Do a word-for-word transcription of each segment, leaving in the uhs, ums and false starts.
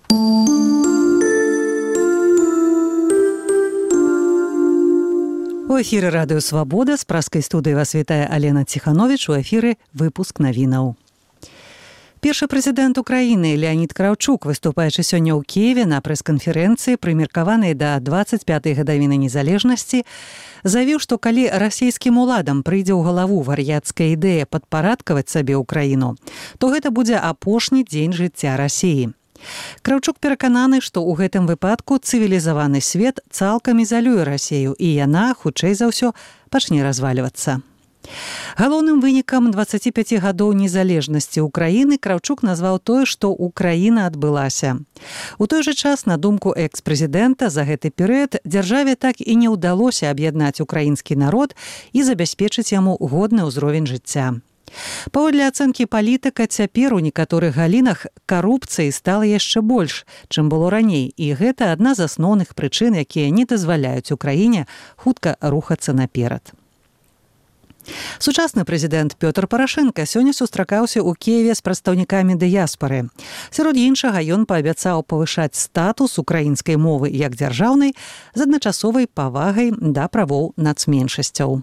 У эфіры радыё «Свабода», з праскай студыі вас вітае Алена Ціхановіч, у эфіры выпуск навінаў. Першы прэзідэнт Украіны Леанід Краўчук, выступаючы сёння ў Кіеве на прэс-канферэнцыі, прымеркаванай да дваццаць пятай гадавіны незалежнасці, заявіў, што калі расійскім уладам прыйдзе ў галаву вар'яцкая ідэя падпарадкаваць сабе ўкраіну, то гэта будзе апошні дзень жыцця Расіі. Краўчук перакананы, што ў гэтым выпадку цывілізаваны свет цалкам ізалюе Расію, і яна, хутчэй за ўсё, пачне развальвацца. Галоўным вынікам дваццаці пяці гадоў незалежнасці Украіны Краўчук назваў тое, што Украіна адбылася. У той жа час, на думку экс-прэзідэнта, за гэты перыяд дзяржаве так і не ўдалося аб'яднаць украінскі народ і забяспечыць яму годны ўзровень жыцця. Паводле ацэнкі палітыка, цяпер у некаторых галінах карупцыі стала яшчэ больш, чым было раней, і гэта адна з асноўных прычын, якія не дазваляюць Украіне хутка рухацца наперад. Сучасны прэзідэнт Пётр Парашэнка сёння сустракаўся ў Кіеве з прадстаўнікамі дыяспары. Сярод іншага, ён паабяцаў павышаць статус украінскай мовы як дзяржаўнай з адначасовай павагай да правоў нацменшасцяў.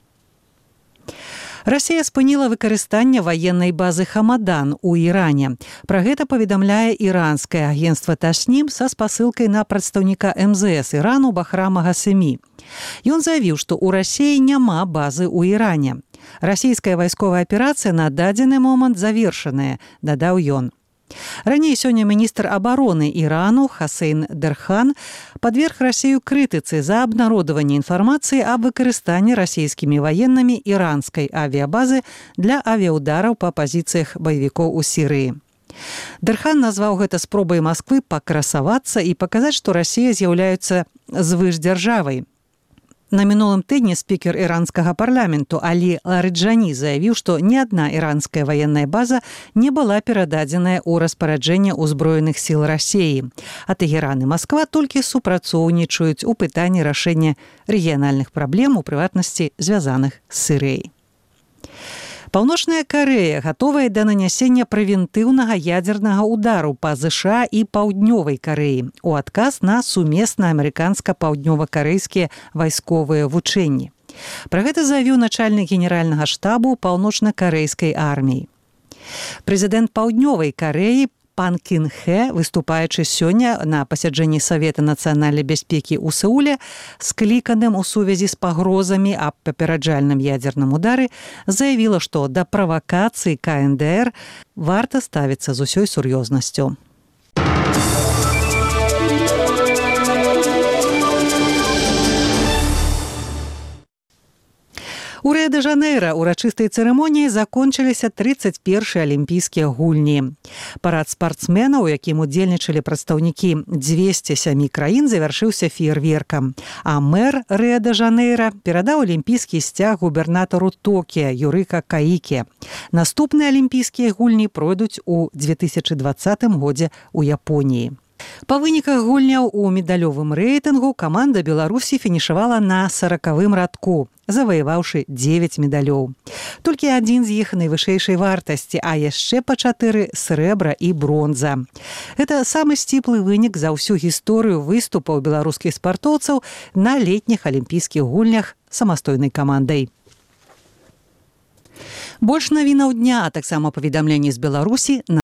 Расія спыніла выкарыстанне ваеннай базы Хамадан у Іране. Пра гэта паведамляе іранскае агенцтва Таснім са спасылкай на прадстаўніка эм зэ эс Ірану Бахрама Гасемі. Ён заявіў, што ў Расіі няма базы ў Іране. Расійская вайсковая аперацыя на дадзены момант завершаная, дадаў ён. Раней сёння міністр абароны Ірану Хасейн Дэрхан падверг Расію крытыцы за абнародаванне інфармацыі аб выкарыстанні расійскімі ваеннымі іранскай авіябазы для авіяўдараў па пазіцыях баевікоў у Сірыі. Дэрхан назваў гэта спробай Масквы пакрасавацца і паказаць, што Расія з'яўляецца звышдзяржавай. На мінулым тыдні спікер іранскага парламенту Алі Ларыджані заявіў, што ні адна іранская ваенная база не была перададзеная ў распараджэнне ўзброеных сіл Расіі. А Тэгеран і Масква толькі супрацоўнічаюць у пытанні рашэння рэгіянальных праблем, у прыватнасці звязаных з Сірыяй. Паўночная Карэя гатовая да нанясення прэвентыўнага ядзернага ўдару па ЗША і Паўднёвай Карэі у адказ на сумесна амерыканска-паўднёва-карэйскія вайсковыя вучэнні. Пра гэта заявіў начальнік генеральнага штабу паўночна-карэйскай арміі. Прэзідэнт Паўднёвай Карэі Пан Кін Хэ, выступаючы сёння на пасяджэнні Савета нацыянальнай бяспекі ў Сеуле, скліканым у сувязі з пагрозамі аб папераджальным ядзерным удары, заявіла, што да правакацыі ка эн дэ эр варта ставіцца з усёй сур'ёзнасцю. У Рыа-дэ-Жанэйра урачыстай цырымоніяй закончыліся трыццаць першыя алімпійскія гульні. Парад спартсменаў, у якім удзельнічалі прадстаўнікі дзвесце сем краін, завяршыўся феерверкам. А мэр Рыа-дэ-Жанэйра перадаў алімпійскі сцяг губернатару Токіа Юрыка Каіке. Наступныя алімпійскія гульні пройдуць у две тысячы дваццатым годзе ў Японіі. Па выніках гульняў у медалёвым рэйтынгу каманда Беларусі фінішавала на саракавым радку, заваяваўшы дзевяць медалёў. Толькі адзін з іх найвышэйшай вартасці, а яшчэ па чатыры срэбра і бронза. Гэта самы сціплы вынік за ўсю гісторыю выступаў беларускіх спартоўцаў на летніх алімпійскіх гульнях самастойнай камандай. Больш навінаў дня, а таксама паведамленні з Беларусі на